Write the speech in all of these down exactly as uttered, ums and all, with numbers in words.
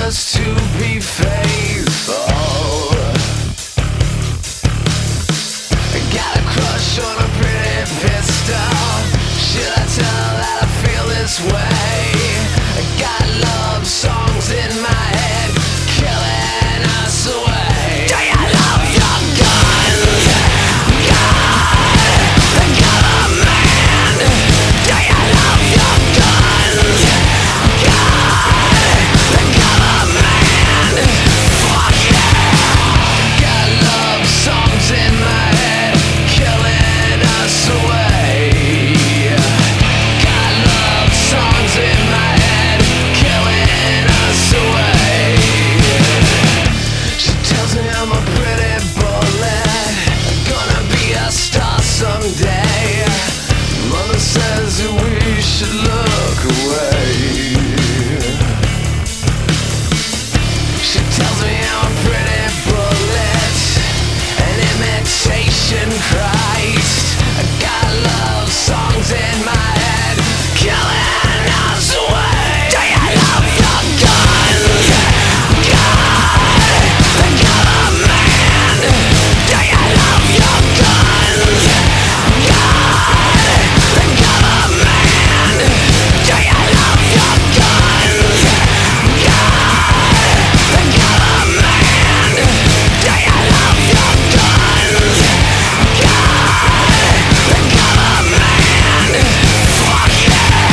just to be faithful. I got a crush on a pretty pistol. Should I tell her that I feel this way? I got love songs in my head, killing us away. Do you love your guns? God, the government. Do you love your guns? God, the government. Fuck yeah. Got love songs in my head, killing us away. Got love songs in my head, killing us away. She tells me I'm a pretty bullet, gonna be a star someday. Mother says that we should look away. She tells me I'm a pretty bullet, an imitation Christ. I got love songs in my head, killing us away. Do you love your guns? God, the government. Do you love your guns? God, the government. Do you love your guns? God, the government. Do you love your guns? God, the government. Fuck yeah.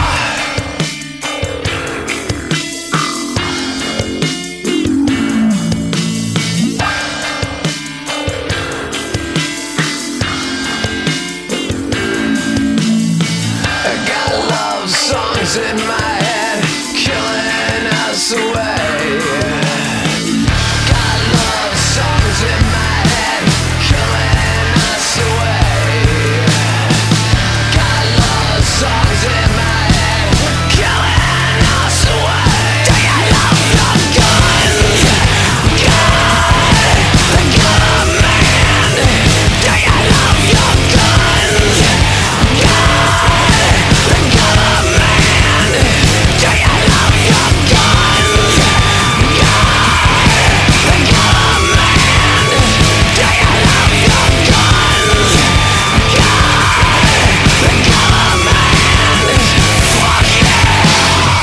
I got love songs in my head, killing us away. Got love songs in my head, killing us away. Got love songs in my head, killing us away. Do you love your guns? God, the government. Do you love your guns? God, the government. Do you love your guns? God, the government. Do you love your guns? God, the government. Fuck yeah.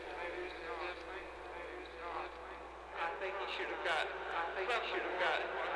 I think he should have got. I think he should have got.